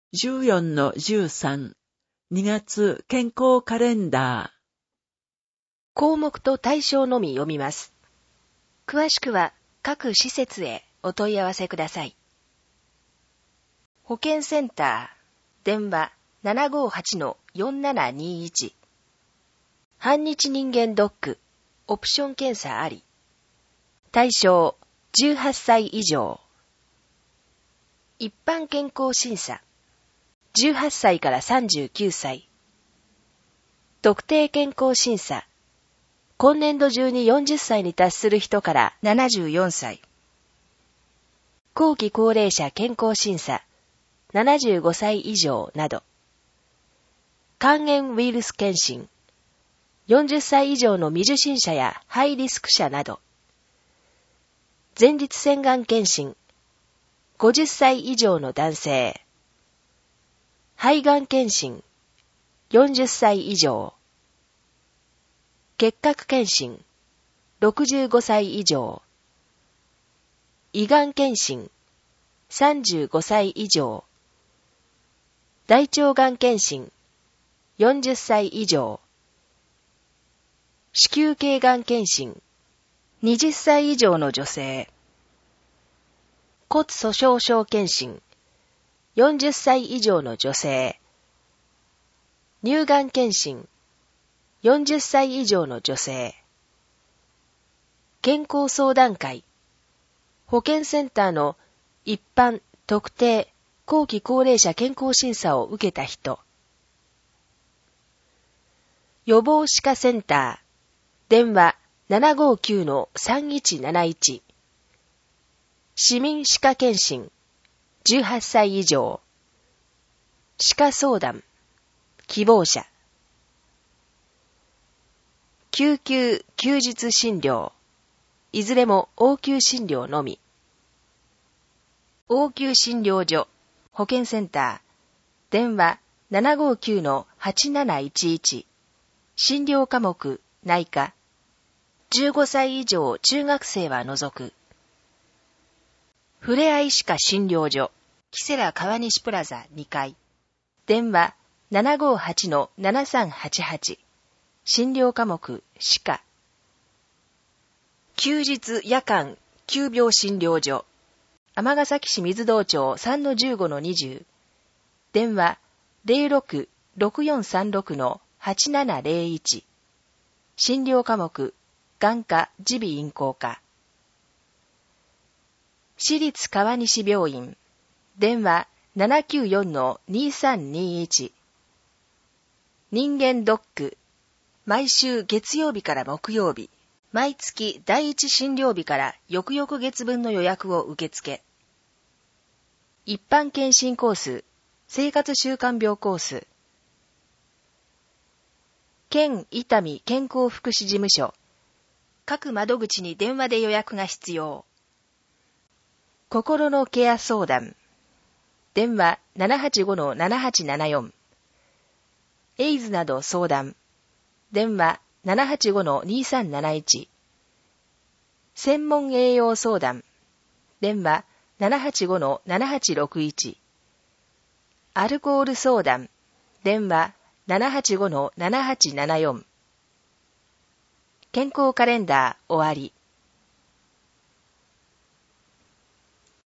14-13、2月健康カレンダー。 項目と対象のみ読みます。詳しくは各施設へお問い合わせください。保健センター、電話 758-4721。半日人間ドック、オプション検査あり。対象、18歳以上。一般健康審査。18歳から39歳。特定健康審査。今年度中に40歳に達する人から74歳。後期高齢者健康審査。75歳以上など。肝炎ウイルス検診。40歳以上の未受診者やハイリスク者など。前立腺がん検診。50歳以上の男性。肺がん検診。40歳以上。結核検診。65歳以上。胃がん検診。35歳以上。大腸がん検診。40歳以上。子宮頸がん検診。20歳以上の女性。骨粗しょう症検診。40歳以上の女性。乳がん検診。40歳以上の女性。健康相談会。保健センターの一般、特定、後期高齢者健康審査を受けた人。予防歯科センター。電話 759-3171。市民歯科検診。18歳以上。歯科相談。希望者。救急・休日診療。いずれも応急診療のみ。応急診療所。保健センター。電話 759-8711。診療科目、内科。15歳以上中学生は除く。ふれあい歯科診療所。キセラ川西プラザ2階。電話 758-7388。診療科目、歯科。休日夜間急病診療所。尼崎市水道町 3-15-20。電話 06-6436-8701。診療科目、眼科耳鼻咽喉科。市立川西病院。電話 794-2321。人間ドック。毎週月曜日から木曜日。毎月第一診療日から翌々月分の予約を受付。一般検診コース。生活習慣病コース。県伊丹健康福祉事務所。各窓口に電話で予約が必要。心のケア相談。電話 785-7874。エイズなど相談。電話 785-2371。専門栄養相談。電話 785-7861。アルコール相談。電話 785-7874。健康カレンダー終わり。